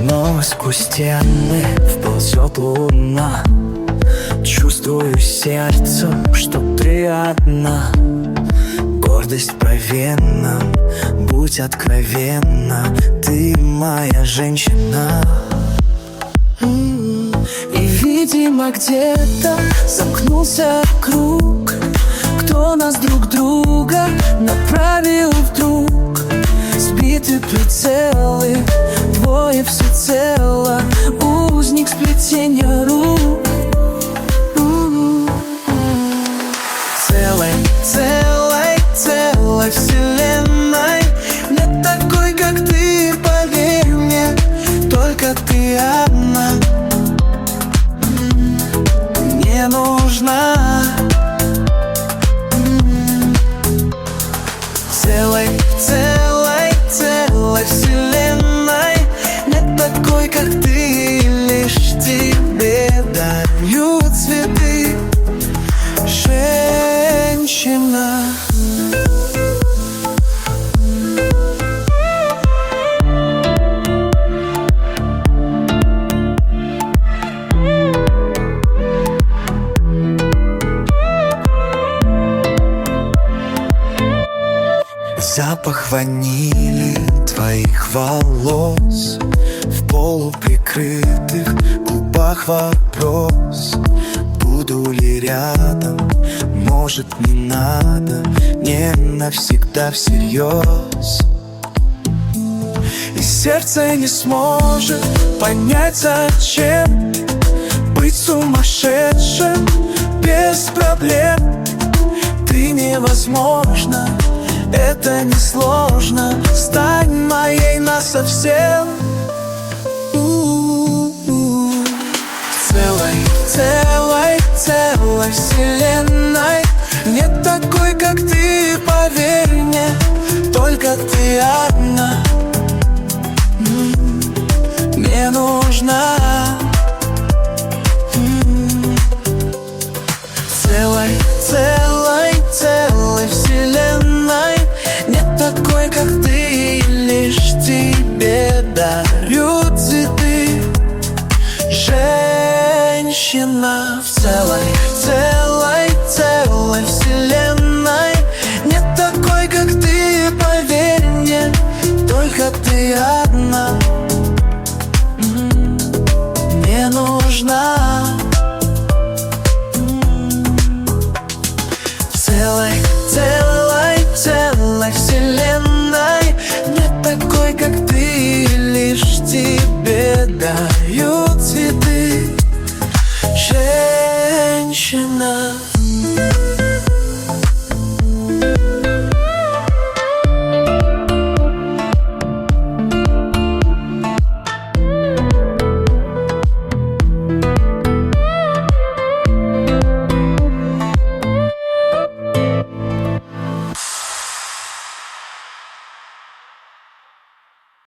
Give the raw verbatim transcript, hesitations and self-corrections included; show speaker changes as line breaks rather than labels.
Но сквозь стены вползет луна. Чувствую сердцем, что ты одна. Гордость по венам, будь откровенна. Ты моя женщина. И, видимо, где-то замкнулся круг. Кто нас друг друга направил вдруг? Сбиты прицелы, двое всецело. Узник сплетения рук. Целой, целой, целой вселенной нет такой, как ты, поверь мне. Только ты одна не нужна. Целой, целой, целой вселенной нет такой, как ты. Лишь тебе дарю цветы, женщина. Запах ванили твоих волос, в полуприкрытых губах вопрос: буду ли рядом, может, не надо, не навсегда всерьез. И сердце не сможет понять, зачем быть сумасшедшим без проблем. Ты невозможно, это несложно, стань моей насовсем. У-у-у. Целой, целой, целой вселенной нет такой, как ты, поверь мне. Только ты одна мне нужна. Целой, целой, целой вселенной нет такой, как ты. Лишь тебе дарю цветы, женщина. В целой, целой, целой вселенной нет такой, как ты, поверь мне. Только ты одна мне нужна. Целой, целой, целой вселенной нет такой, как ты. Лишь тебе даю цветы, женщина.